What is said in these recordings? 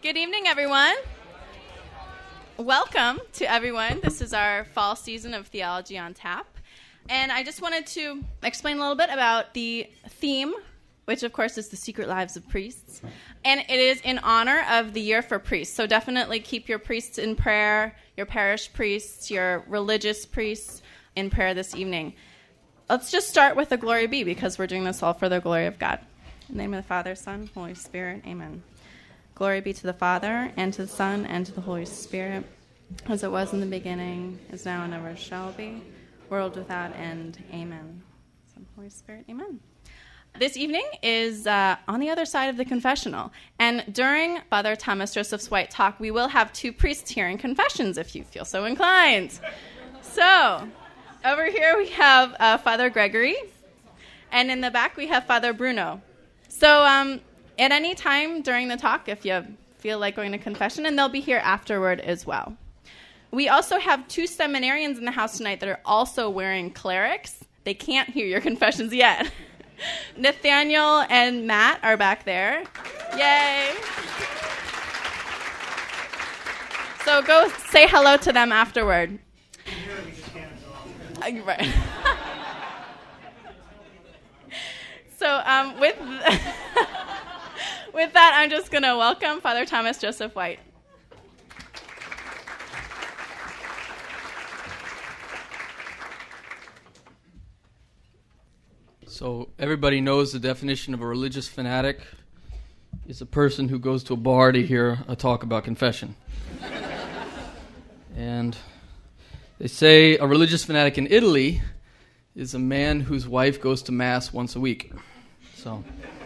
Good evening, everyone. Welcome to everyone. This is our fall season of Theology on Tap. And I just wanted to explain a little bit about the theme, which, of course, is the secret lives of priests. And it is in honor of the Year for Priests. So definitely keep your priests in prayer, your parish priests, your religious priests in prayer this evening. Let's just start with the Glory Be, because we're doing this all for the glory of God. In the name of the Father, Son, Holy Spirit, amen. Glory be to the Father, and to the Son, and to the Holy Spirit, as it was in the beginning, is now, and ever shall be, world without end, amen. Son, Holy Spirit, amen. This evening is on the other side of the confessional, and during Father Thomas Joseph's White Talk, we will have two priests hearing confessions, if you feel so inclined. So, over here we have Father Gregory, and in the back we have Father Bruno. So, at any time during the talk, if you feel like going to confession, and they'll be here afterward as well. We also have two seminarians in the house tonight that are also wearing clerics. They can't hear your confessions yet. Nathaniel and Matt are back there. Yay. So go say hello to them afterward. Right. So with that, I'm just going to welcome Father Thomas Joseph White. So everybody knows the definition of a religious fanatic is a person who goes to a bar to hear a talk about confession. And they say a religious fanatic in Italy is a man whose wife goes to Mass once a week. So...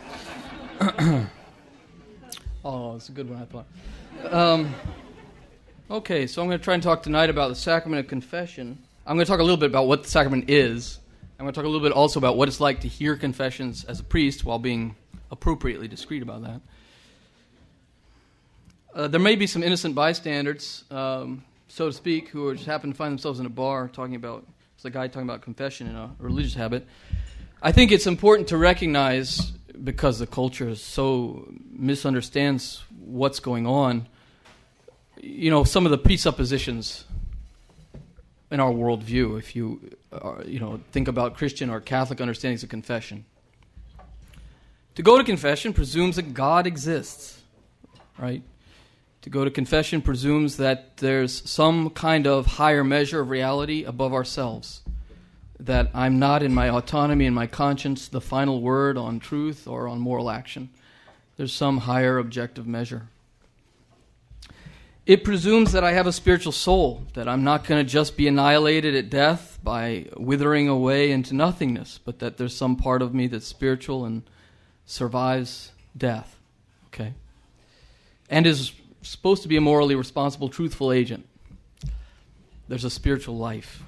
Oh, it's a good one, I thought. Okay, so I'm going to try and talk tonight about the sacrament of confession. I'm going to talk a little bit about what the sacrament is. I'm going to talk a little bit also about what it's like to hear confessions as a priest while being appropriately discreet about that. There may be some innocent bystanders, so to speak, who just happen to find themselves in a bar talking about, it's a guy talking about confession in a religious habit. I think it's important to recognize, because the culture so misunderstands what's going on, some of the presuppositions in our worldview, if you think about Christian or Catholic understandings of confession. To go to confession presumes that God exists, right? To go to confession presumes that there's some kind of higher measure of reality above ourselves, that I'm not, in my autonomy and my conscience, the final word on truth or on moral action. There's some higher objective measure. It presumes that I have a spiritual soul, that I'm not going to just be annihilated at death by withering away into nothingness, but that there's some part of me that's spiritual and survives death, okay? And is supposed to be a morally responsible, truthful agent. There's a spiritual life.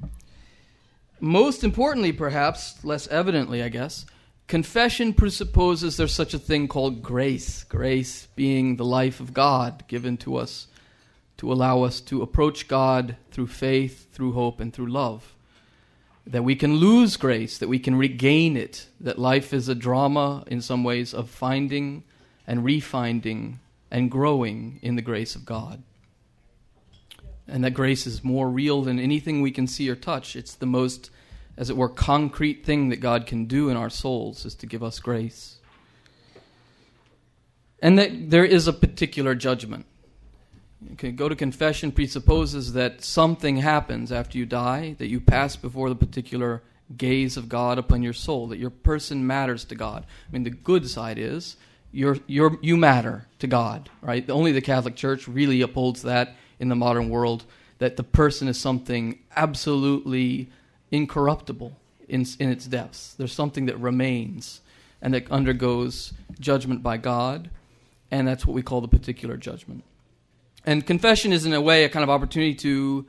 Most importantly, perhaps, less evidently, I guess, confession presupposes there's such a thing called grace. Grace being the life of God given to us to allow us to approach God through faith, through hope, and through love. That we can lose grace, that we can regain it, that life is a drama in some ways of finding and refinding and growing in the grace of God. And that grace is more real than anything we can see or touch. It's the most, as it were, concrete thing that God can do in our souls, is to give us grace. And that there is a particular judgment. Okay, go to confession presupposes that something happens after you die, that you pass before the particular gaze of God upon your soul, that your person matters to God. I mean, the good side is you matter to God, right? Only the Catholic Church really upholds that in the modern world, that the person is something absolutely incorruptible in its depths. There's something that remains and that undergoes judgment by God, and that's what we call the particular judgment. And confession is, in a way, a kind of opportunity to,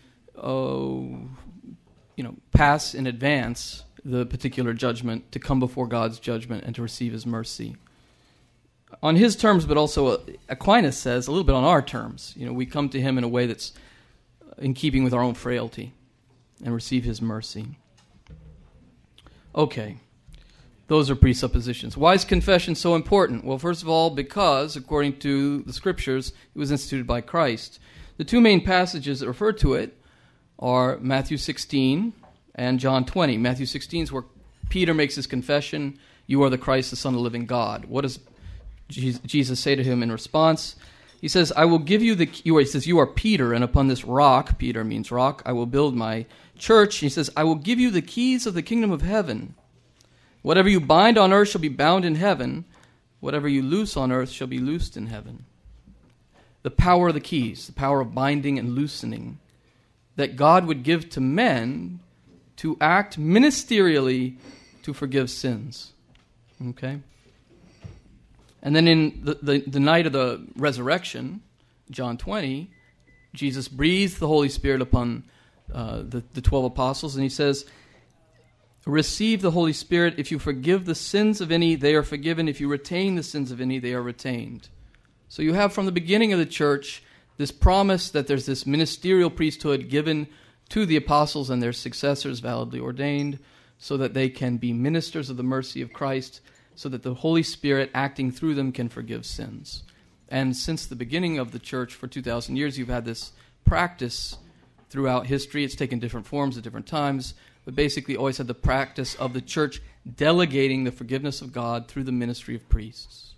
pass in advance the particular judgment, to come before God's judgment and to receive His mercy. On His terms, but also Aquinas says, a little bit on our terms. We come to Him in a way that's in keeping with our own frailty and receive His mercy. Okay. Those are presuppositions. Why is confession so important? Well, first of all, because, according to the Scriptures, it was instituted by Christ. The two main passages that refer to it are Matthew 16 and John 20. Matthew 16 is where Peter makes his confession, "You are the Christ, the Son of the living God." What does Jesus say to him in response? He says, "I will give you he says, you are Peter, and upon this rock," Peter means rock, "I will build my church." He says, "I will give you the keys of the kingdom of heaven. Whatever you bind on earth shall be bound in heaven. Whatever you loose on earth shall be loosed in heaven." The power of the keys, the power of binding and loosening, that God would give to men to act ministerially to forgive sins. Okay? And then in the night of the resurrection, John 20, Jesus breathes the Holy Spirit upon the 12 apostles, and he says, "Receive the Holy Spirit. If you forgive the sins of any, they are forgiven. If you retain the sins of any, they are retained." So you have from the beginning of the church this promise that there's this ministerial priesthood given to the apostles and their successors, validly ordained, so that they can be ministers of the mercy of Christ, so that the Holy Spirit acting through them can forgive sins. And since the beginning of the church for 2,000 years, you've had this practice throughout history. It's taken different forms at different times, but basically always had the practice of the church delegating the forgiveness of God through the ministry of priests.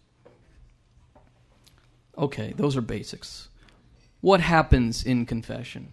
Okay, those are basics. What happens in confession?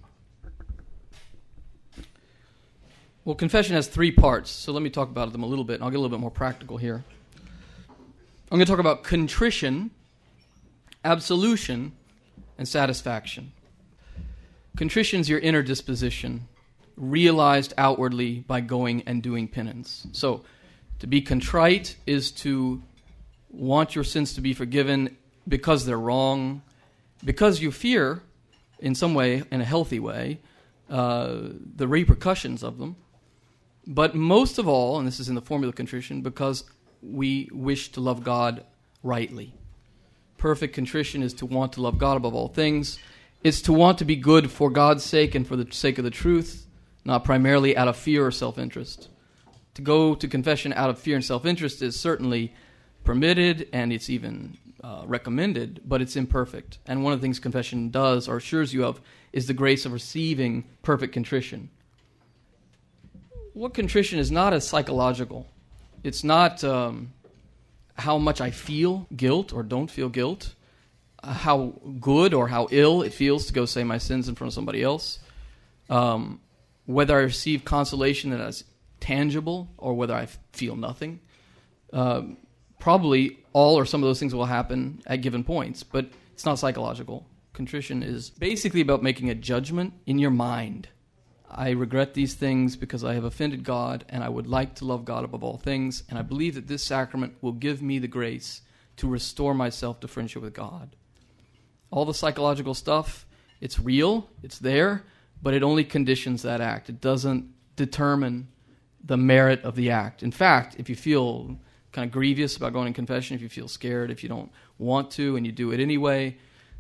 Well, confession has three parts, so let me talk about them a little bit, and I'll get a little bit more practical here. I'm going to talk about contrition, absolution, and satisfaction. Contrition is your inner disposition, realized outwardly by going and doing penance. So, to be contrite is to want your sins to be forgiven because they're wrong, because you fear, in some way, in a healthy way, the repercussions of them. But most of all, and this is in the formula of contrition, because we wish to love God rightly. Perfect contrition is to want to love God above all things. It's to want to be good for God's sake and for the sake of the truth, not primarily out of fear or self-interest. To go to confession out of fear and self-interest is certainly permitted, and it's even recommended, but it's imperfect. And one of the things confession does, or assures you of, is the grace of receiving perfect contrition. What contrition is not as psychological. It's not how much I feel guilt or don't feel guilt, how good or how ill it feels to go say my sins in front of somebody else, whether I receive consolation that is tangible or whether I feel nothing. Probably all or some of those things will happen at given points, but it's not psychological. Contrition is basically about making a judgment in your mind. I regret these things because I have offended God, and I would like to love God above all things, and I believe that this sacrament will give me the grace to restore myself to friendship with God. All the psychological stuff, it's real, it's there, but it only conditions that act. It doesn't determine the merit of the act. In fact, if you feel kind of grievous about going to confession, if you feel scared, if you don't want to and you do it anyway,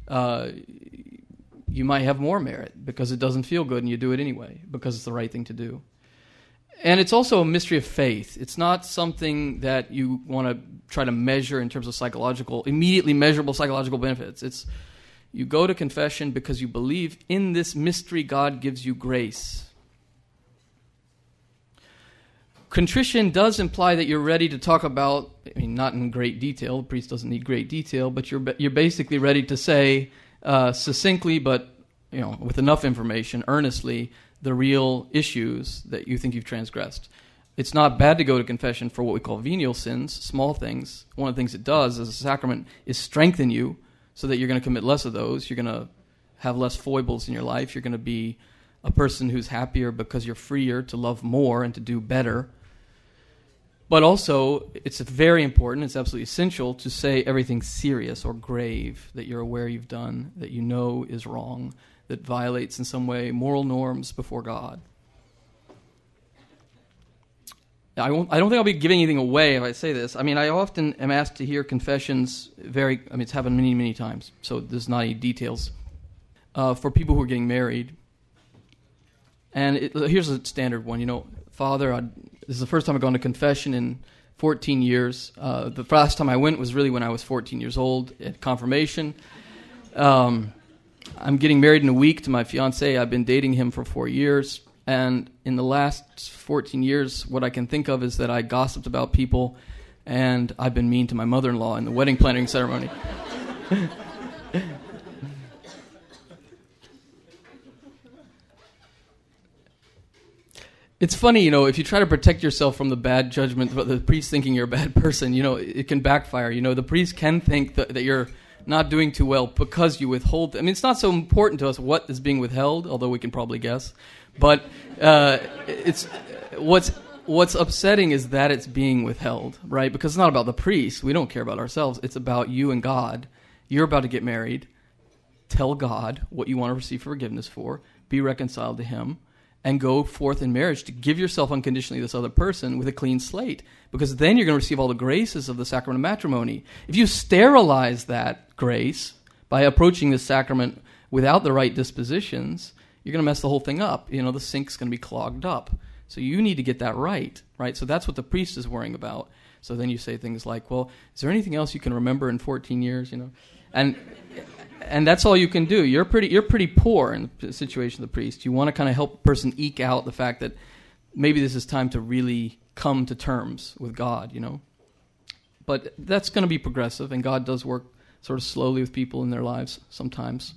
you might have more merit because it doesn't feel good and you do it anyway because it's the right thing to do. And it's also a mystery of faith. It's not something that you want to try to measure in terms of immediately measurable psychological benefits. It's you go to confession because you believe in this mystery God gives you grace. Contrition does imply that you're ready to talk about, not in great detail, the priest doesn't need great detail, but you're basically ready to say succinctly, but with enough information, earnestly, the real issues that you think you've transgressed. It's not bad to go to confession for what we call venial sins, small things. One of the things it does as a sacrament is strengthen you so that you're going to commit less of those. You're going to have less foibles in your life. You're going to be a person who's happier because you're freer to love more and to do better. But also, it's very important, it's absolutely essential to say everything serious or grave that you're aware you've done, that you know is wrong, that violates in some way moral norms before God. I don't think I'll be giving anything away if I say this. I often am asked to hear confessions it's happened many, many times, so there's not any details, for people who are getting married. And here's a standard one, Father, this is the first time I've gone to confession in 14 years. The last time I went was really when I was 14 years old at confirmation. I'm getting married in a week to my fiance. I've been dating him for 4 years. And in the last 14 years, what I can think of is that I gossiped about people, and I've been mean to my mother-in-law in the wedding planning ceremony. It's funny, if you try to protect yourself from the bad judgment of the priest thinking you're a bad person, it can backfire. The priest can think that you're not doing too well because you withhold. I mean, it's not so important to us what is being withheld, although we can probably guess. But it's what's upsetting is that it's being withheld, right? Because it's not about the priest. We don't care about ourselves. It's about you and God. You're about to get married. Tell God what you want to receive forgiveness for. Be reconciled to Him. And go forth in marriage to give yourself unconditionally to this other person with a clean slate. Because then you're going to receive all the graces of the sacrament of matrimony. If you sterilize that grace by approaching this sacrament without the right dispositions, you're going to mess the whole thing up. The sink's going to be clogged up. So you need to get that right? So that's what the priest is worrying about. So then you say things like, well, is there anything else you can remember in 14 years, And that's all you can do. You're pretty poor in the situation of the priest. You want to kind of help a person eke out the fact that maybe this is time to really come to terms with God, But that's going to be progressive, and God does work sort of slowly with people in their lives sometimes.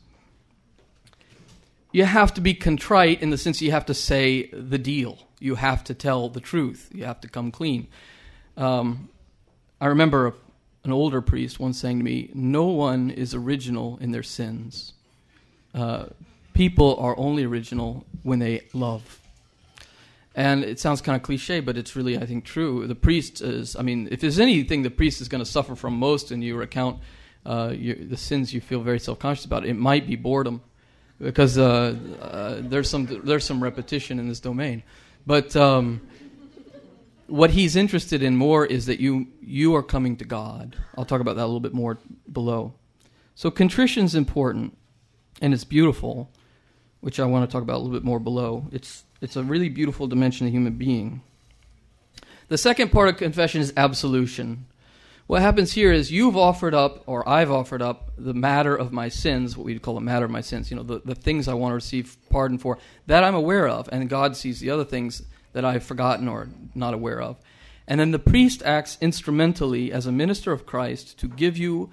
You have to be contrite in the sense you have to say the deal. You have to tell the truth. You have to come clean. I remember an older priest once saying to me, no one is original in their sins. People are only original when they love. And it sounds kind of cliche, but it's really, I think, true. The priest is, if there's anything the priest is going to suffer from most in you recount the sins you feel very self-conscious about, it might be boredom, because there's some repetition in this domain. But what he's interested in more is that you are coming to God. I'll talk about that a little bit more below. So contrition's important, and it's beautiful, which I want to talk about a little bit more below. It's a really beautiful dimension of human being. The second part of confession is absolution. What happens here is you've offered up, or I've offered up, the matter of my sins, what we'd call the matter of my sins, the things I want to receive pardon for, that I'm aware of, and God sees the other things that I've forgotten or not aware of. And then the priest acts instrumentally as a minister of Christ to give you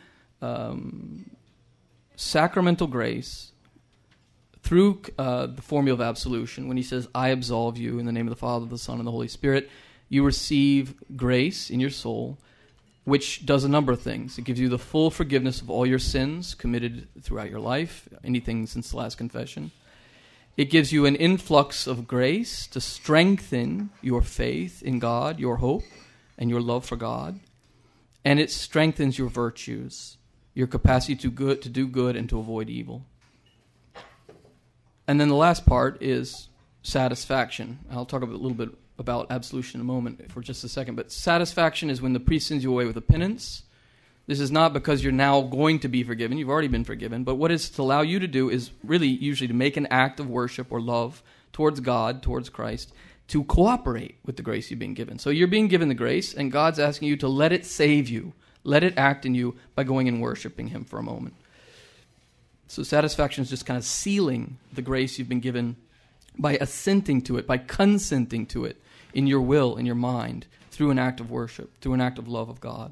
sacramental grace through the formula of absolution. When he says, I absolve you in the name of the Father, the Son, and the Holy Spirit, you receive grace in your soul, which does a number of things. It gives you the full forgiveness of all your sins committed throughout your life, anything since the last confession. It gives you an influx of grace to strengthen your faith in God, your hope, and your love for God. And it strengthens your virtues, your capacity to do good and to avoid evil. And then the last part is satisfaction. I'll talk a little bit about absolution in a moment for just a second. But satisfaction is when the priest sends you away with a penance. This is not because you're now going to be forgiven. You've already been forgiven. But what it's to allow you to do is really usually to make an act of worship or love towards God, towards Christ, to cooperate with the grace you've been given. So you're being given the grace, and God's asking you to let it save you. Let it act in you by going and worshiping Him for a moment. So satisfaction is just kind of sealing the grace you've been given by assenting to it, by consenting to it in your will, in your mind, through an act of worship, through an act of love of God.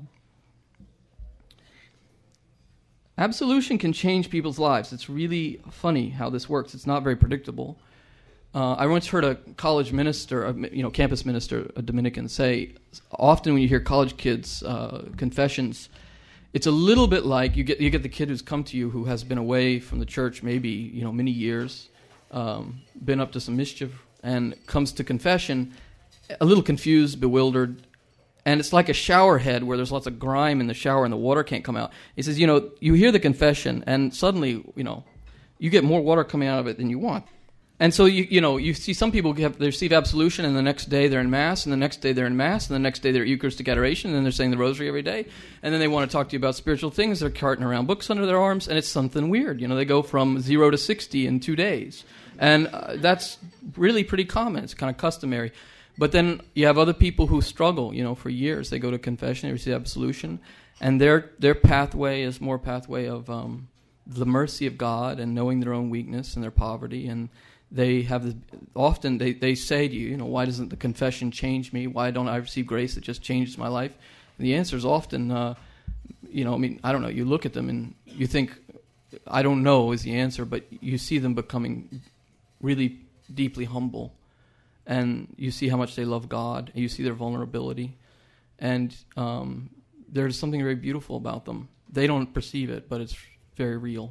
Absolution can change people's lives. It's really funny how this works. It's not very predictable. I once heard a college minister, campus minister, a Dominican, say, often when you hear college kids' confessions, it's a little bit like you get the kid who's come to you who has been away from the church maybe many years, been up to some mischief, and comes to confession a little confused, bewildered, and it's like a shower head where there's lots of grime in the shower and the water can't come out. He says, you hear the confession, and suddenly, you get more water coming out of it than you want. And so, you see some people they receive absolution, and the next day they're in Mass, and the next day they're in Mass, and the next day they're at Eucharistic Adoration, and then they're saying the Rosary every day, and then they want to talk to you about spiritual things. They're carting around books under their arms, and it's something weird. They go from 0 to 60 in 2 days. And that's really pretty common. It's kind of customary. But then you have other people who struggle, for years. They go to confession, they receive absolution, and their pathway is more pathway of the mercy of God and knowing their own weakness and their poverty. And they have often they say to you, why doesn't the confession change me? Why don't I receive grace that just changes my life? And the answer is often, I don't know. You look at them and you think, I don't know is the answer, but you see them becoming really deeply humble. And you see how much they love God. And you see their vulnerability. And there's something very beautiful about them. They don't perceive it, but it's very real.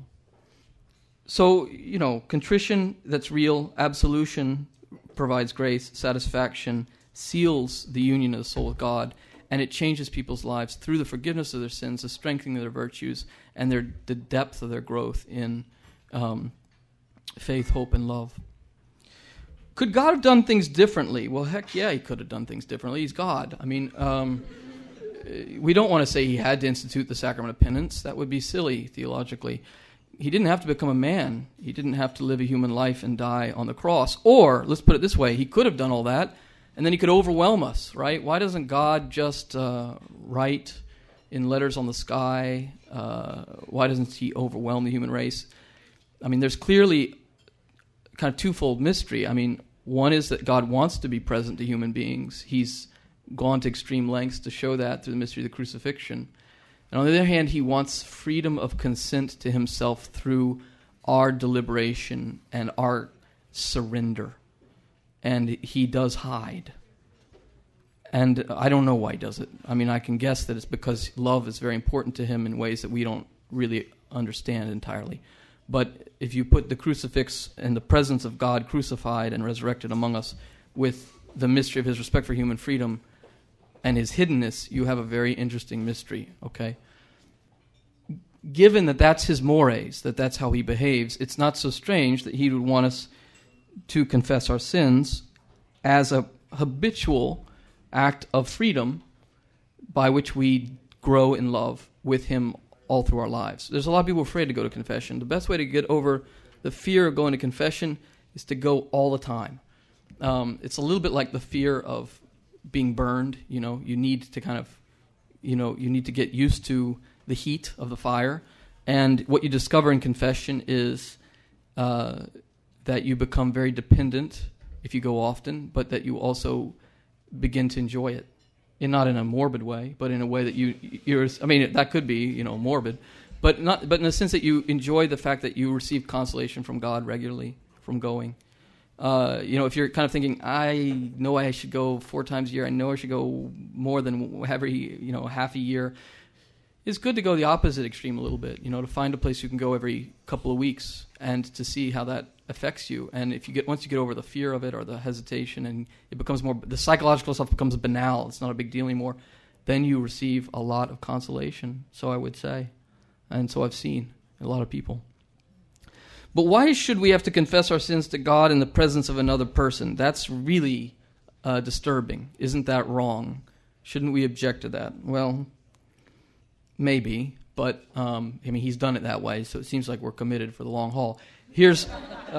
So, contrition that's real, absolution provides grace, satisfaction, seals the union of the soul with God, and it changes people's lives through the forgiveness of their sins, the strengthening of their virtues, and the depth of their growth in faith, hope, and love. Could God have done things differently? Well, heck yeah, he could have done things differently. He's God. I mean, we don't want to say he had to institute the sacrament of penance. That would be silly theologically. He didn't have to become a man. He didn't have to live a human life and die on the cross. Or, let's put it this way, he could have done all that, and then he could overwhelm us, right? Why doesn't God just write in letters on the sky? Why doesn't he overwhelm the human race? I mean, there's clearly kind of twofold mystery. I mean, one is that God wants to be present to human beings. He's gone to extreme lengths to show that through the mystery of the crucifixion. And on the other hand, he wants freedom of consent to himself through our deliberation and our surrender. And he does hide. And I don't know why he does it. I mean, I can guess that it's because love is very important to him in ways that we don't really understand entirely. But if you put the crucifix and the presence of God crucified and resurrected among us with the mystery of his respect for human freedom and his hiddenness, you have a very interesting mystery, okay? Given that that's his mores, that's how he behaves, it's not so strange that he would want us to confess our sins as a habitual act of freedom by which we grow in love with him all through our lives. There's a lot of people afraid to go to confession. The best way to get over the fear of going to confession is to go all the time. It's a little bit like the fear of being burned. You need to kind of, you need to get used to the heat of the fire. And what you discover in confession is that you become very dependent if you go often, but that you also begin to enjoy it. And not in a morbid way, but in a way that you're. I mean, that could be, morbid, but in the sense that you enjoy the fact that you receive consolation from God regularly from going. If you're kind of thinking, I know I should go 4 times a year, I know I should go more than every, half a year. It's good to go the opposite extreme a little bit. To find a place you can go every couple of weeks and to see how that affects you. And once you get over the fear of it or the hesitation, and it becomes more, the psychological stuff becomes banal. It's not a big deal anymore. Then you receive a lot of consolation. So I would say, and so I've seen a lot of people. But why should we have to confess our sins to God in the presence of another person? That's really disturbing. Isn't that wrong? Shouldn't we object to that? Well, maybe, but he's done it that way, so it seems like we're committed for the long haul. Here's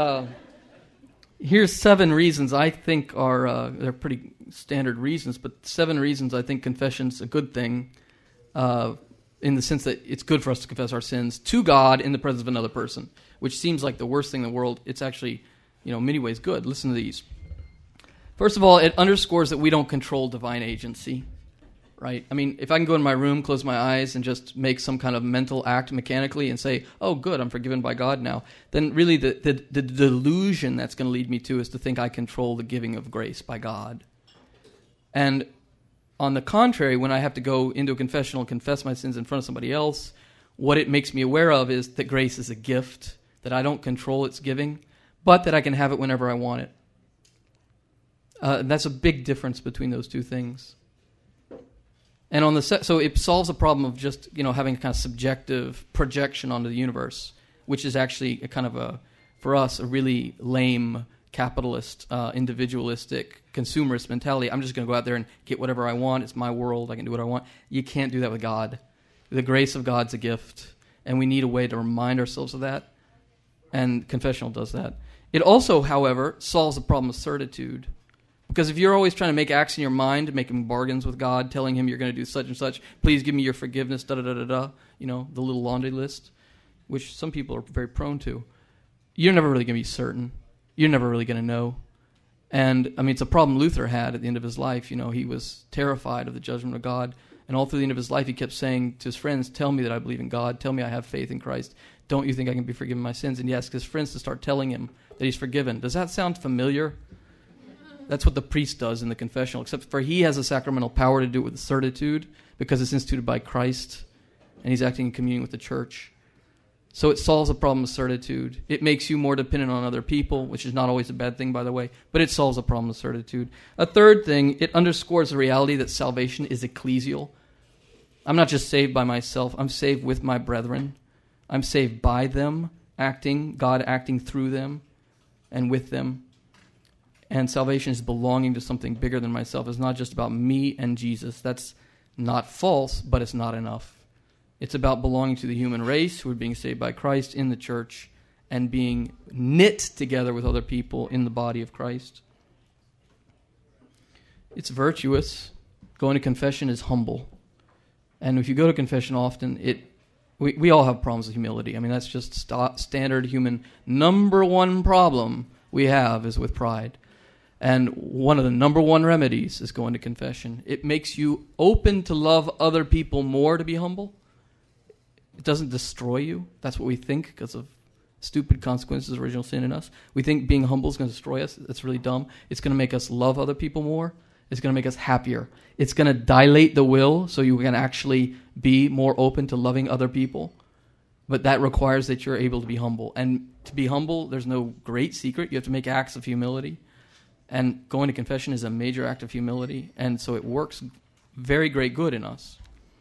7 reasons I think are they're pretty standard reasons, but 7 reasons I think confession's a good thing, in the sense that it's good for us to confess our sins to God in the presence of another person, which seems like the worst thing in the world. It's actually, in many ways good. Listen to these. First of all, it underscores that we don't control divine agency. Right? I mean, if I can go in my room, close my eyes, and just make some kind of mental act mechanically and say, oh, good, I'm forgiven by God now, then really the delusion that's going to lead me to is to think I control the giving of grace by God. And on the contrary, when I have to go into a confessional and confess my sins in front of somebody else, what it makes me aware of is that grace is a gift, that I don't control its giving, but that I can have it whenever I want it. That's a big difference between those two things. And so it solves the problem of just having a kind of subjective projection onto the universe, which is actually for us a really lame capitalist, individualistic, consumerist mentality. I'm just going to go out there and get whatever I want. It's my world. I can do what I want. You can't do that with God. The grace of God's a gift, and we need a way to remind ourselves of that. And confessional does that. It also, however, solves the problem of certitude. Because if you're always trying to make acts in your mind, making bargains with God, telling him you're going to do such and such, please give me your forgiveness, da-da-da-da-da, the little laundry list, which some people are very prone to, you're never really going to be certain. You're never really going to know. And, it's a problem Luther had at the end of his life. He was terrified of the judgment of God. And all through the end of his life, he kept saying to his friends, tell me that I believe in God. Tell me I have faith in Christ. Don't you think I can be forgiven my sins? And he asked his friends to start telling him that he's forgiven. Does that sound familiar? That's what the priest does in the confessional, except for he has a sacramental power to do it with certitude because it's instituted by Christ, and he's acting in communion with the church. So it solves the problem of certitude. It makes you more dependent on other people, which is not always a bad thing, by the way, but it solves the problem of certitude. A third thing, it underscores the reality that salvation is ecclesial. I'm not just saved by myself. I'm saved with my brethren. I'm saved by them, God acting through them and with them. And salvation is belonging to something bigger than myself. It's not just about me and Jesus. That's not false, but it's not enough. It's about belonging to the human race who are being saved by Christ in the church and being knit together with other people in the body of Christ. It's virtuous. Going to confession is humble. And if you go to confession often, we all have problems with humility. That's just standard human. Number one problem we have is with pride. And one of the number one remedies is going to confession. It makes you open to love other people more to be humble. It doesn't destroy you. That's what we think because of stupid consequences of original sin in us. We think being humble is going to destroy us. That's really dumb. It's going to make us love other people more. It's going to make us happier. It's going to dilate the will so you can actually be more open to loving other people. But that requires that you're able to be humble. And to be humble, there's no great secret. You have to make acts of humility. And going to confession is a major act of humility. And so it works very great good in us.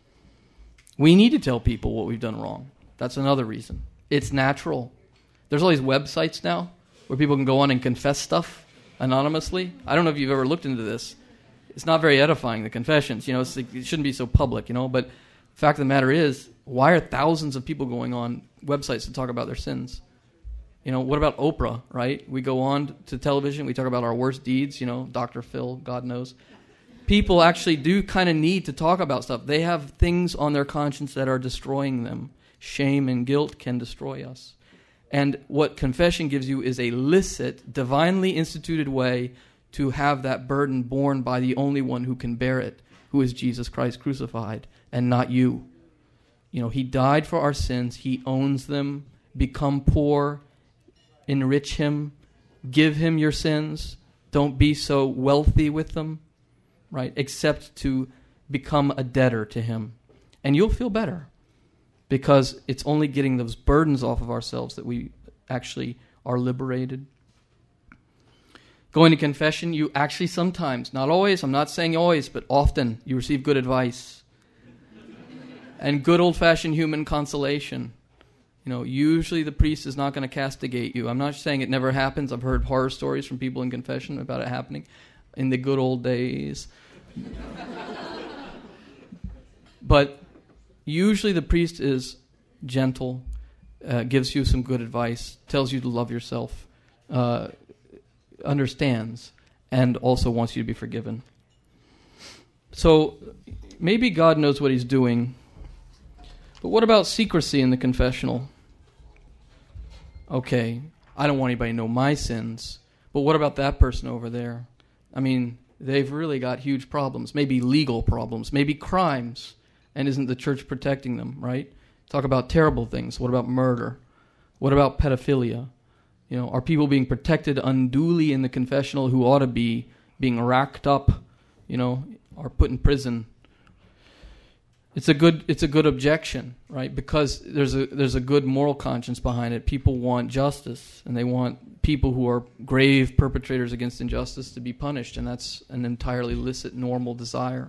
We need to tell people what we've done wrong. That's another reason. It's natural. There's all these websites now where people can go on and confess stuff anonymously. I don't know if you've ever looked into this. It's not very edifying, the confessions. It shouldn't be so public, But the fact of the matter is, why are thousands of people going on websites to talk about their sins? What about Oprah, right? We go on to television, we talk about our worst deeds, Dr. Phil, God knows. People actually do kind of need to talk about stuff. They have things on their conscience that are destroying them. Shame and guilt can destroy us. And what confession gives you is a licit, divinely instituted way to have that burden borne by the only one who can bear it, who is Jesus Christ crucified, and not you. He died for our sins. He owns them. Become poor. Enrich him. Give him your sins. Don't be so wealthy with them. Right, except to become a debtor to him. And you'll feel better because it's only getting those burdens off of ourselves that we actually are liberated. Going to confession, you actually sometimes, not always, I'm not saying always, but often you receive good advice and good old-fashioned human consolation. Usually the priest is not going to castigate you. I'm not saying it never happens. I've heard horror stories from people in confession about it happening in the good old days. But usually the priest is gentle, gives you some good advice, tells you to love yourself, understands, and also wants you to be forgiven. So maybe God knows what he's doing, but what about secrecy in the confessional? Okay, I don't want anybody to know my sins, but what about that person over there? They've really got huge problems, maybe legal problems, maybe crimes, and isn't the church protecting them, right? Talk about terrible things. What about murder? What about pedophilia? Are people being protected unduly in the confessional who ought to be being racked up, or put in prison? It's a good objection, right? Because there's a good moral conscience behind it. People want justice, and they want people who are grave perpetrators against injustice to be punished, and that's an entirely licit, normal desire.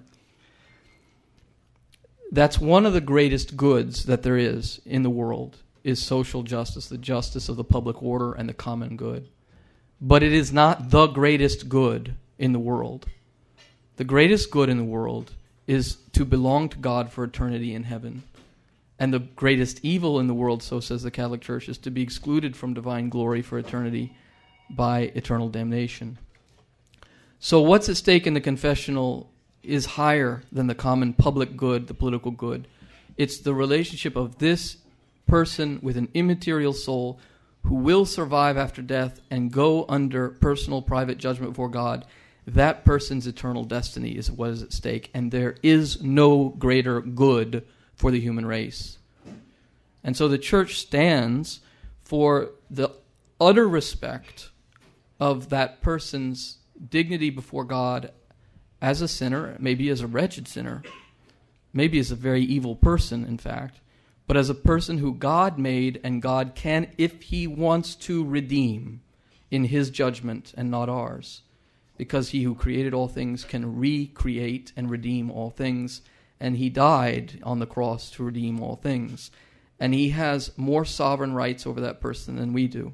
That's one of the greatest goods that there is in the world, is social justice, the justice of the public order and the common good. But it is not the greatest good in the world. The greatest good in the world is to belong to God for eternity in heaven. And the greatest evil in the world, so says the Catholic Church, is to be excluded from divine glory for eternity by eternal damnation. So what's at stake in the confessional is higher than the common public good, the political good. It's the relationship of this person with an immaterial soul who will survive after death and go under personal private judgment before God. That person's eternal destiny is what is at stake, and there is no greater good for the human race. And so the church stands for the utter respect of that person's dignity before God as a sinner, maybe as a wretched sinner, maybe as a very evil person, in fact, but as a person who God made and God can, if he wants to, redeem in his judgment and not ours. Because he who created all things can recreate and redeem all things, and he died on the cross to redeem all things. And he has more sovereign rights over that person than we do.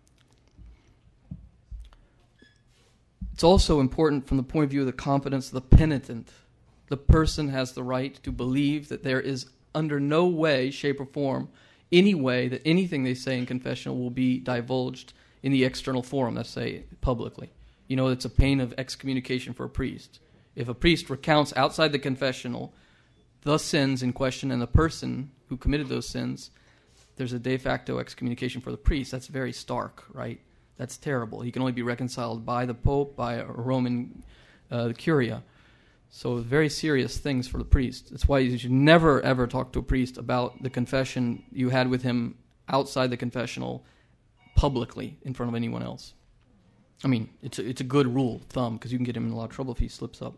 It's also important from the point of view of the confidence of the penitent. The person has the right to believe that there is under no way, shape, or form, any way that anything they say in confessional will be divulged in the external forum, let's say publicly. You know, it's a pain of excommunication for a priest. If a priest recounts outside the confessional the sins in question and the person who committed those sins, there's a de facto excommunication for the priest. That's very stark, right? That's terrible. He can only be reconciled by the Pope, by a Roman curia. So very serious things for the priest. That's why you should never, ever talk to a priest about the confession you had with him outside the confessional publicly in front of anyone else. I mean, it's a good rule of thumb because you can get him in a lot of trouble if he slips up.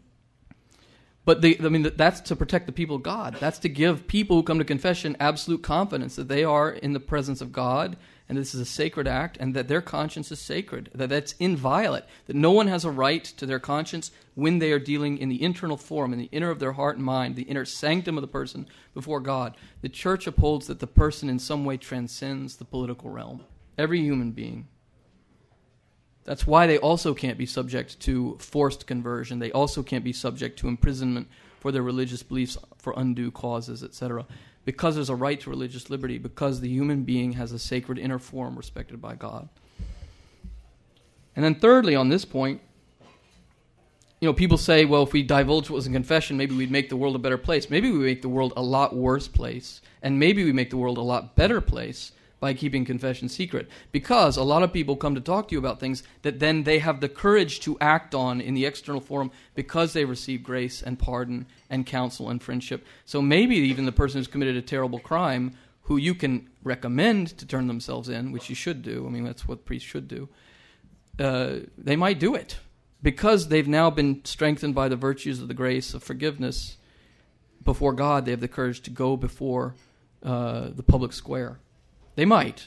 But that's to protect the people of God. That's to give people who come to confession absolute confidence that they are in the presence of God, and this is a sacred act, and that their conscience is sacred, that that's inviolate, that no one has a right to their conscience when they are dealing in the internal forum, in the inner of their heart and mind, the inner sanctum of the person before God. The church upholds that the person in some way transcends the political realm. Every human being. That's why they also can't be subject to forced conversion. They also can't be subject to imprisonment for their religious beliefs for undue causes, etc. Because there's a right to religious liberty, because the human being has a sacred inner form respected by God. And then thirdly, on this point, people say, well, if we divulge what was in confession, maybe we'd make the world a better place. Maybe we make the world a lot worse place, and maybe we make the world a lot better place by keeping confession secret. Because a lot of people come to talk to you about things that then they have the courage to act on in the external forum because they receive grace and pardon and counsel and friendship. So maybe even the person who's committed a terrible crime, who you can recommend to turn themselves in, which you should do, I mean, that's what priests should do, they might do it. Because they've now been strengthened by the virtues of the grace of forgiveness before God, they have the courage to go before the public square. They might.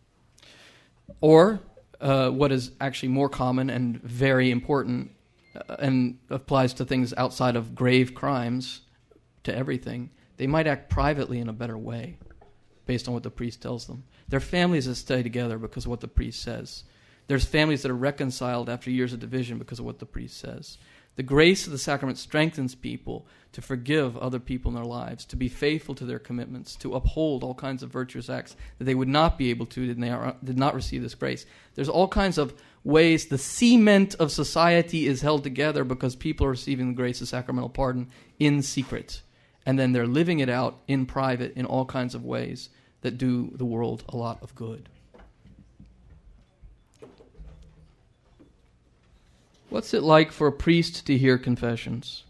Or, what is actually more common and very important and applies to things outside of grave crimes, to everything, they might act privately in a better way based on what the priest tells them. Their families that stay together because of what the priest says. There's families that are reconciled after years of division because of what the priest says. The grace of the sacrament strengthens people to forgive other people in their lives, to be faithful to their commitments, to uphold all kinds of virtuous acts that they would not be able to did not receive this grace. There's all kinds of ways the cement of society is held together because people are receiving the grace of sacramental pardon in secret. And then they're living it out in private in all kinds of ways that do the world a lot of good. What's it like for a priest to hear confessions?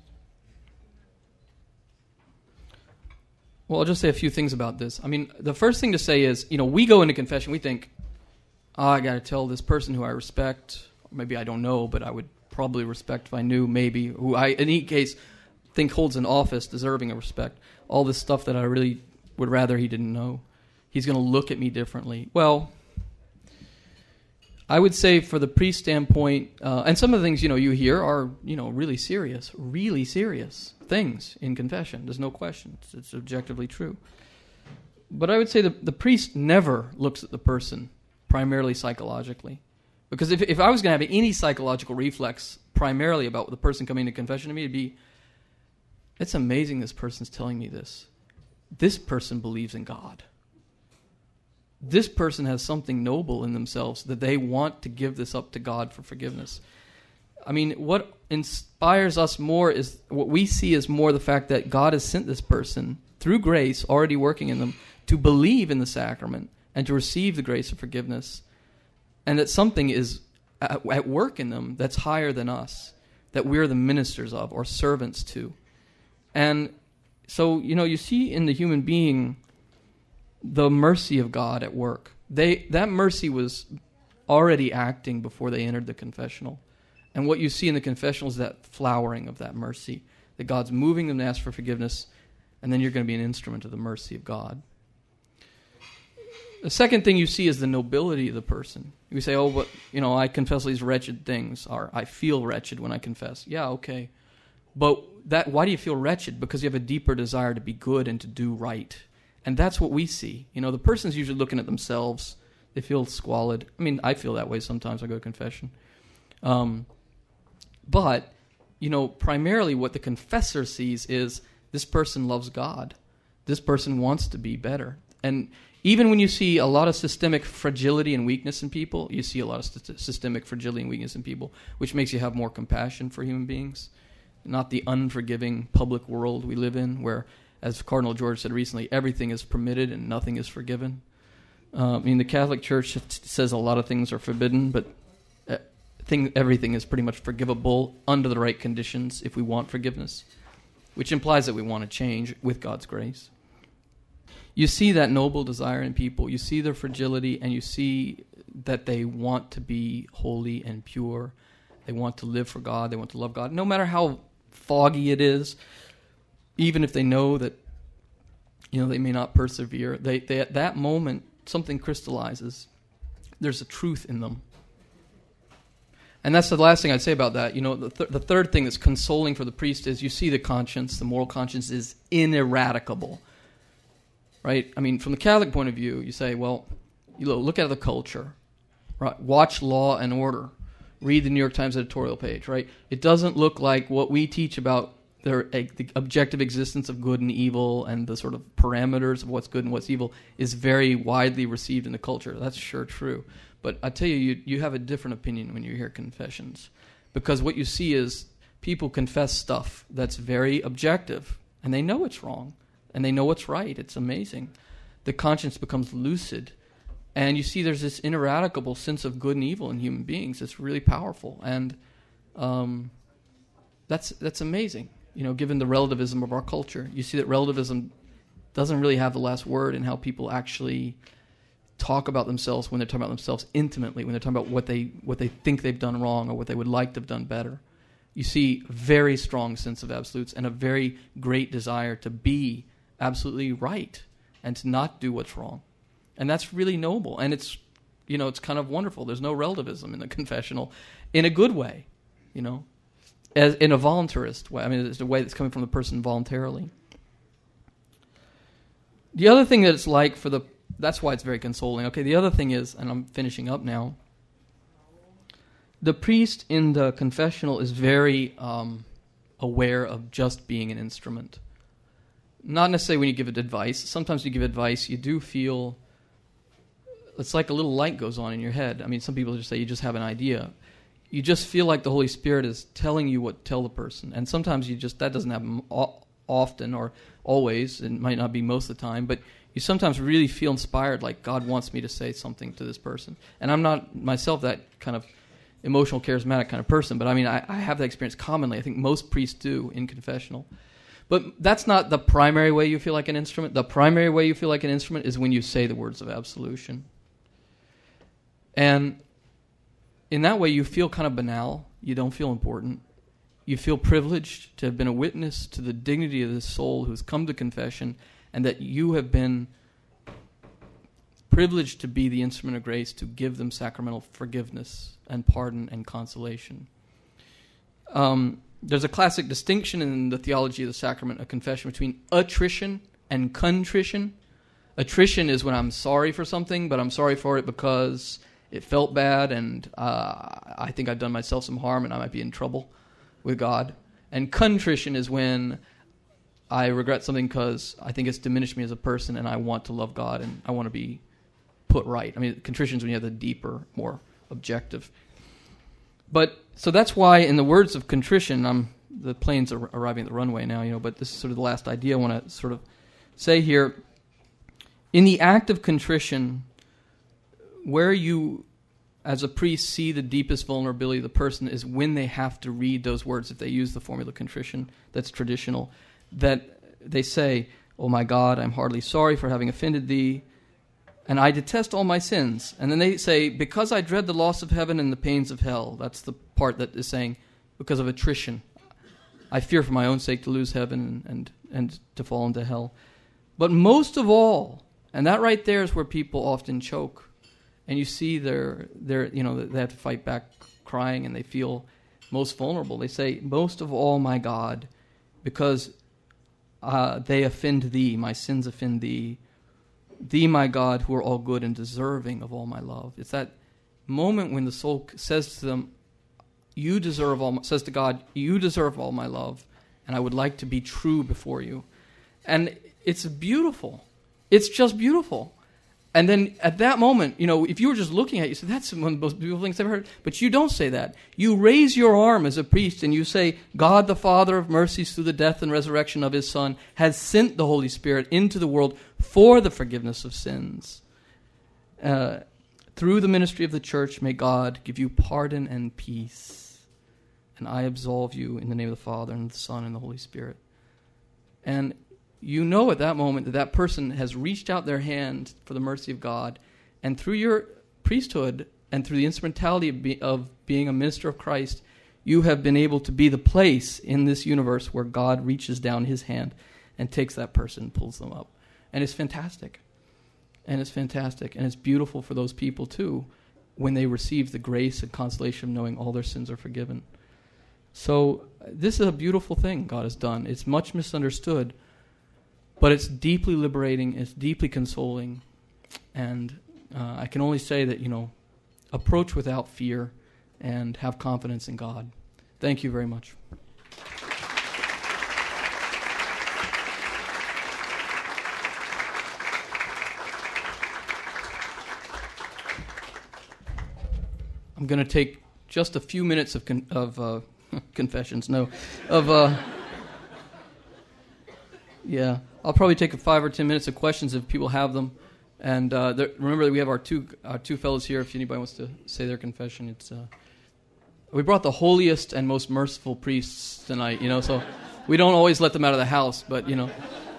Well, I'll just say a few things about this. I mean, the first thing to say is, we go into confession, we think, I got to tell this person who I respect, maybe I don't know, but I would probably respect if I knew, maybe, who I, in any case, think holds an office deserving of respect. All this stuff that I really would rather he didn't know. He's going to look at me differently. Well, I would say for the priest standpoint, and some of the things, you hear are, really serious things in confession. There's no question. It's objectively true. But I would say the priest never looks at the person primarily psychologically. Because if I was going to have any psychological reflex primarily about the person coming to confession to me, it'd be, it's amazing this person's telling me this. This person believes in God. This person has something noble in themselves that they want to give this up to God for forgiveness. I mean, what inspires us more is what we see is more the fact that God has sent this person through grace already working in them to believe in the sacrament and to receive the grace of forgiveness, and that something is at work in them that's higher than us, that we're the ministers of or servants to. And so, you see in the human being the mercy of God at work. That mercy was already acting before they entered the confessional. And what you see in the confessional is that flowering of that mercy, that God's moving them to ask for forgiveness, and then you're going to be an instrument of the mercy of God. The second thing you see is the nobility of the person. You say, oh, but, I confess these wretched things, or I feel wretched when I confess. Yeah, okay. But why do you feel wretched? Because you have a deeper desire to be good and to do right. And that's what we see. The person's usually looking at themselves. They feel squalid. I mean, I feel that way sometimes. I go to confession. But, primarily what the confessor sees is this person loves God. This person wants to be better. And even when you see a lot of systemic fragility and weakness in people, you see a lot of systemic fragility and weakness in people, which makes you have more compassion for human beings. Not the unforgiving public world we live in, where, as Cardinal George said recently, everything is permitted and nothing is forgiven. The Catholic Church says a lot of things are forbidden, but everything is pretty much forgivable under the right conditions if we want forgiveness, which implies that we want to change with God's grace. You see that noble desire in people. You see their fragility, and you see that they want to be holy and pure. They want to live for God. They want to love God. No matter how foggy it is, even if they know that they may not persevere, they at that moment, something crystallizes. There's a truth in them. And that's the last thing I'd say about that. The third thing that's consoling for the priest is you see the conscience, the moral conscience is ineradicable. Right? I mean, from the Catholic point of view, you say, well, look at the culture. Right? Watch Law and Order. Read the New York Times editorial page. Right? It doesn't look like what we teach about the objective existence of good and evil and the sort of parameters of what's good and what's evil is very widely received in the culture. That's sure true. But I tell you have a different opinion when you hear confessions. Because what you see is people confess stuff that's very objective, and they know it's wrong, and they know what's right. It's amazing. The conscience becomes lucid, and you see there's this ineradicable sense of good and evil in human beings. It's really powerful, and that's amazing. Given the relativism of our culture, you see that relativism doesn't really have the last word in how people actually talk about themselves when they're talking about themselves intimately, when they're talking about what they think they've done wrong or what they would like to have done better. You see very strong sense of absolutes and a very great desire to be absolutely right and to not do what's wrong. And that's really noble. And it's kind of wonderful. There's no relativism in the confessional in a good way, as in a voluntarist way. I mean, it's a way that's coming from the person voluntarily. The other thing that it's like that's why it's very consoling. Okay, the other thing is, and I'm finishing up now, the priest in the confessional is very aware of just being an instrument. Not necessarily when you give it advice. Sometimes you give advice, you do feel, it's like a little light goes on in your head. I mean, some people just say you just have an idea. You just feel like the Holy Spirit is telling you what to tell the person. And sometimes that doesn't happen often or always. It might not be most of the time, but you sometimes really feel inspired, like God wants me to say something to this person. And I'm not myself that kind of emotional, charismatic kind of person, but I mean, I have that experience commonly. I think most priests do in confessional. But that's not the primary way you feel like an instrument. The primary way you feel like an instrument is when you say the words of absolution. And in that way, you feel kind of banal. You don't feel important. You feel privileged to have been a witness to the dignity of this soul who's come to confession, and that you have been privileged to be the instrument of grace to give them sacramental forgiveness and pardon and consolation. There's a classic distinction in the theology of the sacrament of confession between attrition and contrition. Attrition is when I'm sorry for something, but I'm sorry for it because it felt bad and I think I've done myself some harm and I might be in trouble with God. And contrition is when I regret something because I think it's diminished me as a person and I want to love God and I want to be put right. I mean, contrition is when you have the deeper, more objective. But so that's why, in the words of contrition, the planes are arriving at the runway now, but this is sort of the last idea I want to sort of say here. In the act of contrition, where you, as a priest, see the deepest vulnerability of the person is when they have to read those words, if they use the formula contrition that's traditional, that they say, "Oh my God, I'm heartily sorry for having offended thee, and I detest all my sins." And then they say, "Because I dread the loss of heaven and the pains of hell." That's the part that is saying, because of attrition. I fear for my own sake to lose heaven and to fall into hell. But most of all, and that right there is where people often choke. And you see they have to fight back crying, and they feel most vulnerable. They say, "Most of all, my God, because they offend thee, my sins offend thee. Thee, my God, who are all good and deserving of all my love." It's that moment when the soul says to them, says to God, "You deserve all my love, and I would like to be true before you." And it's beautiful. It's just beautiful. And then at that moment, if you were just looking at it, you say, "That's one of the most beautiful things I've heard." But you don't say that. You raise your arm as a priest and you say, "God, the Father of mercies, through the death and resurrection of his Son, has sent the Holy Spirit into the world for the forgiveness of sins. Through the ministry of the church, may God give you pardon and peace. And I absolve you in the name of the Father and the Son and the Holy Spirit." And you know at that moment that person has reached out their hand for the mercy of God, and through your priesthood and through the instrumentality of being a minister of Christ, you have been able to be the place in this universe where God reaches down his hand and takes that person and pulls them up. And it's fantastic. And it's beautiful for those people too, when they receive the grace and consolation of knowing all their sins are forgiven. So this is a beautiful thing God has done. It's much misunderstood, but it's deeply liberating, it's deeply consoling, and I can only say that, approach without fear and have confidence in God. Thank you very much. I'm going to take just a few minutes of confessions. Yeah, I'll probably take 5 or 10 minutes of questions if people have them. And remember that we have our two fellows here. If anybody wants to say their confession, we brought the holiest and most merciful priests tonight. So we don't always let them out of the house, but you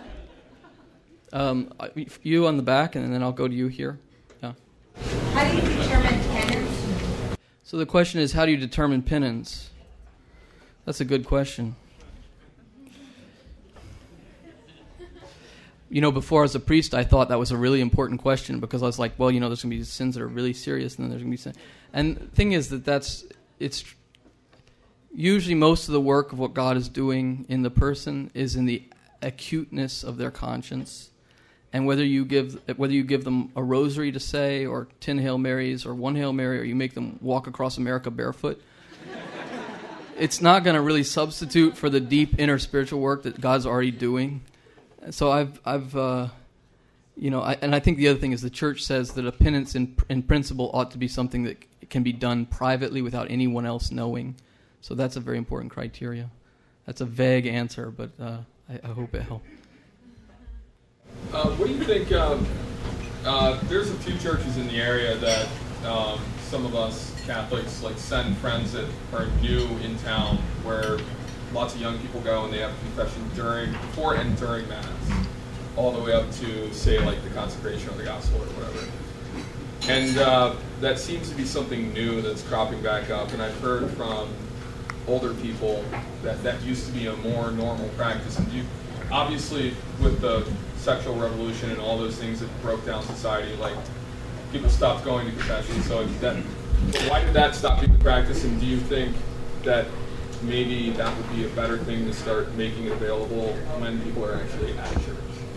on the back, and then I'll go to you here. Yeah. How do you determine penance? So the question is, how do you determine penance? That's a good question. Before as a priest, I thought that was a really important question because I was like, well, there's going to be sins that are really serious, and then there's going to be sins. And the thing is it's usually most of the work of what God is doing in the person is in the acuteness of their conscience. And whether you give them a rosary to say, or 10 Hail Marys, or 1 Hail Mary, or you make them walk across America barefoot, it's not going to really substitute for the deep inner spiritual work that God's already doing. So I think the other thing is the church says that a penance in principle ought to be something that can be done privately without anyone else knowing. So that's a very important criteria. That's a vague answer, but I hope it helped. What do you think? There's a few churches in the area that some of us Catholics send friends that are new in town, where lots of young people go and they have confession before and during Mass, all the way up to, say, the consecration of the gospel or whatever. And that seems to be something new that's cropping back up. And I've heard from older people that used to be a more normal practice. And obviously, with the sexual revolution and all those things that broke down society, people stopped going to confession. So why did that stop being the practice? And do you think that maybe that would be a better thing to start making it available when people are actually at church?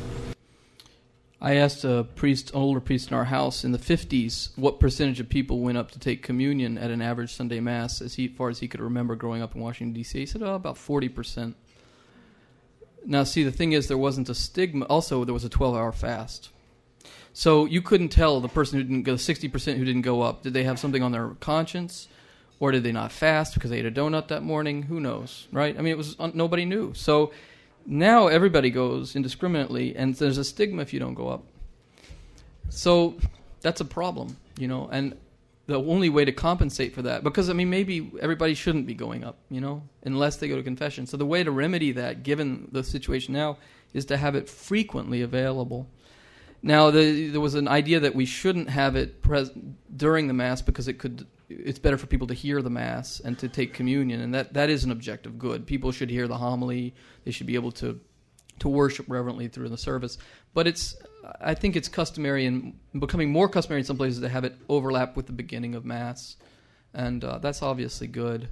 I asked an older priest in our house in the 50s what percentage of people went up to take communion at an average Sunday Mass as far as he could remember growing up in Washington, D.C. He said, about 40%. Now, see, the thing is, there wasn't a stigma. Also, there was a 12-hour fast. So you couldn't tell the person who didn't go, 60% who didn't go up, did they have something on their conscience? Or did they not fast because they ate a donut that morning? Who knows, right? I mean, it was nobody knew. So now everybody goes indiscriminately, and there's a stigma if you don't go up. So that's a problem, and the only way to compensate for that, because, I mean, maybe everybody shouldn't be going up, unless they go to confession. So the way to remedy that, given the situation now, is to have it frequently available. Now, there was an idea that we shouldn't have it during the Mass because it's better for people to hear the Mass and to take communion, and that is an objective good. People should hear the homily. They should be able to worship reverently through the service. But I think it's customary and becoming more customary in some places to have it overlap with the beginning of Mass, and that's obviously good.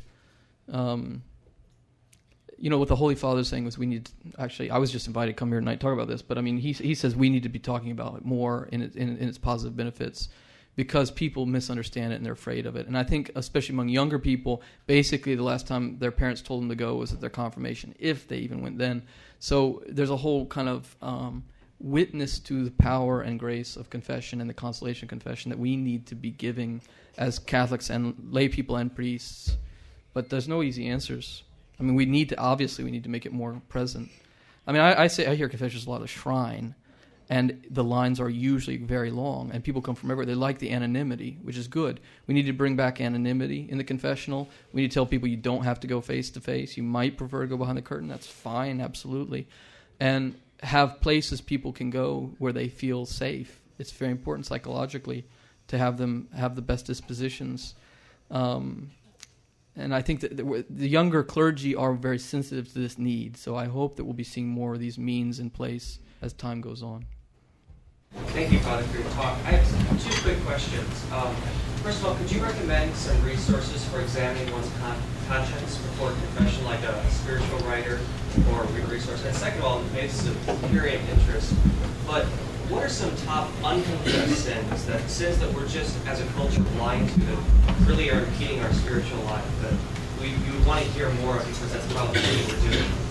What the Holy Father is saying was we need. Actually, I was just invited to come here tonight to talk about this, but I mean, he says we need to be talking about it more in its positive benefits, because people misunderstand it and they're afraid of it. And I think, especially among younger people, basically the last time their parents told them to go was at their confirmation, if they even went then. So there's a whole kind of witness to the power and grace of confession and the consolation of confession that we need to be giving as Catholics and lay people and priests. But there's no easy answers. I mean, we need to make it more present. I mean, I hear confessions a lot at the shrine, and the lines are usually very long, and people come from everywhere. They like the anonymity, which is good. We need to bring back anonymity in the confessional. We need to tell people you don't have to go face to face. You might prefer to go behind the curtain. That's fine, absolutely. And have places people can go where they feel safe. It's very important psychologically to have them have the best dispositions. And I think that the younger clergy are very sensitive to this need. So I hope that we'll be seeing more of these means in place as time goes on. Thank you, Father, for your talk. I have two quick questions. First of all, could you recommend some resources for examining one's conscience before confession, like a spiritual writer or a resource? And second of all, maybe this is a purely interest, but what are some top unconfessed sins that we're just, as a culture, blind to, that really are impeding our spiritual life, that you would want to hear more of, because that's probably what we're doing?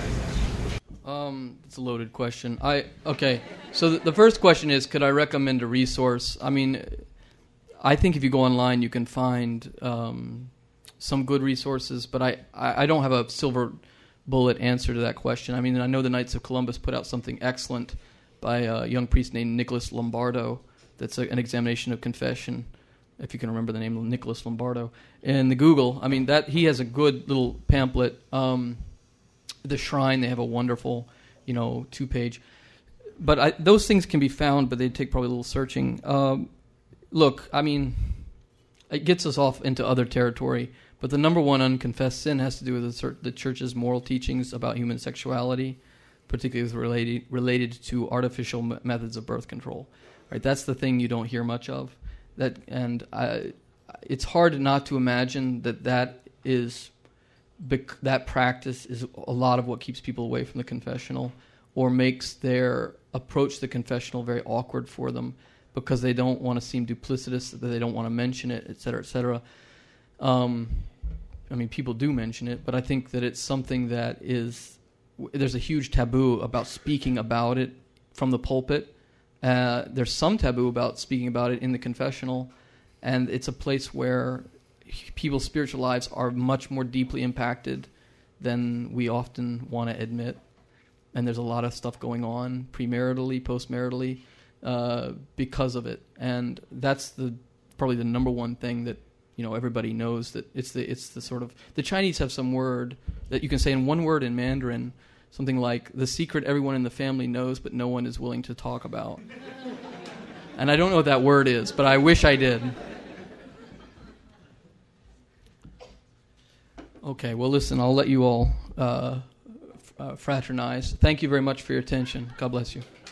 It's a loaded question. Okay, so the first question is, could I recommend a resource? I mean, I think if you go online, you can find some good resources, but I don't have a silver bullet answer to that question. I mean, I know the Knights of Columbus put out something excellent by a young priest named Nicholas Lombardo. That's an examination of confession, if you can remember the name of Nicholas Lombardo. In the Google, I mean, that he has a good little pamphlet. The Shrine, they have a wonderful, 2-page. But those things can be found, but they take probably a little searching. Look, I mean, it gets us off into other territory, but the number one unconfessed sin has to do with the Church's moral teachings about human sexuality, particularly related to artificial methods of birth control. Right, that's the thing you don't hear much of. It's hard not to imagine that practice is a lot of what keeps people away from the confessional, or makes their approach to the confessional very awkward for them, because they don't want to seem duplicitous, that they don't want to mention it, et cetera, et cetera. I mean, people do mention it, but I think that it's something that there's a huge taboo about speaking about it from the pulpit. There's some taboo about speaking about it in the confessional, and it's a place where people's spiritual lives are much more deeply impacted than we often want to admit. And there's a lot of stuff going on premaritally, postmaritally, because of it. And that's probably the number one thing that everybody knows, that it's the sort of, the Chinese have some word that you can say in one word in Mandarin, something like the secret everyone in the family knows but no one is willing to talk about. And I don't know what that word is, but I wish I did. Okay, well, listen, I'll let you all fraternize. Thank you very much for your attention. God bless you.